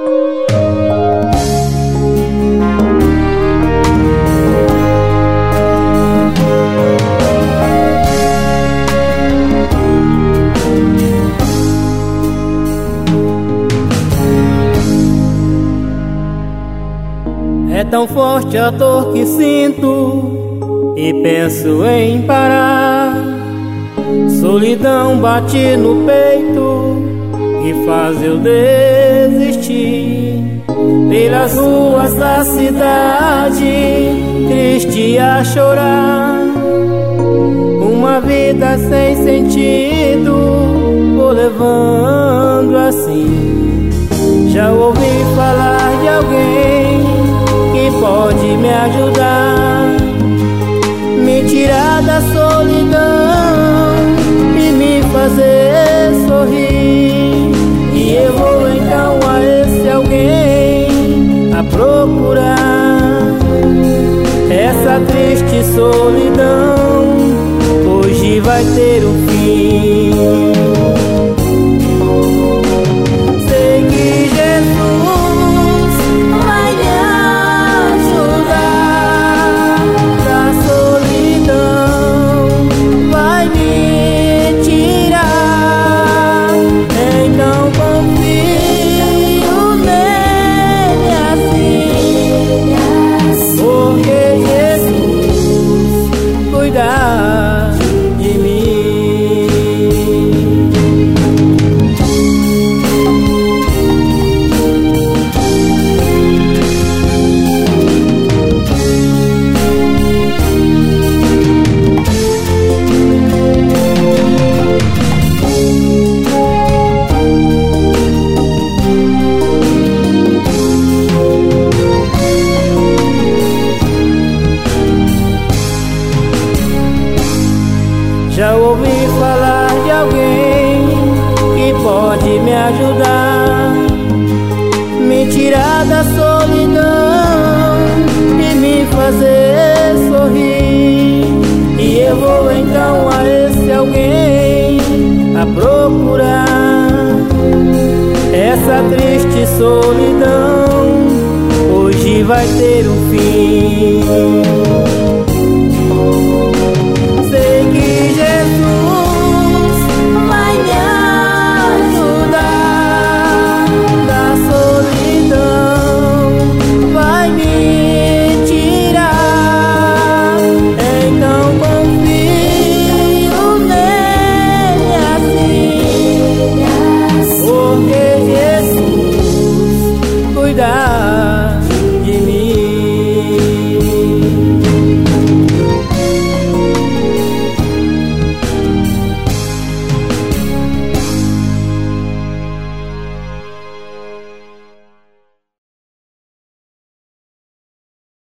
É tão forte a dor que sinto e penso em parar. Solidão bate no peito e faz eu desistir. Pelas ruas da cidade, triste a chorar. Uma vida sem sentido vou levando assim. Já ouvi falar de alguém que pode me ajudar, me tirar da solidão e me fazer sorrir. E eu vou então a esse alguém a procurar. Essa triste solidão hoje vai ter um fim. Já ouvi falar de alguém que pode me ajudar, me tirar da solidão e me fazer sorrir. E eu vou então a esse alguém a procurar. Essa triste solidão hoje vai ter um fim.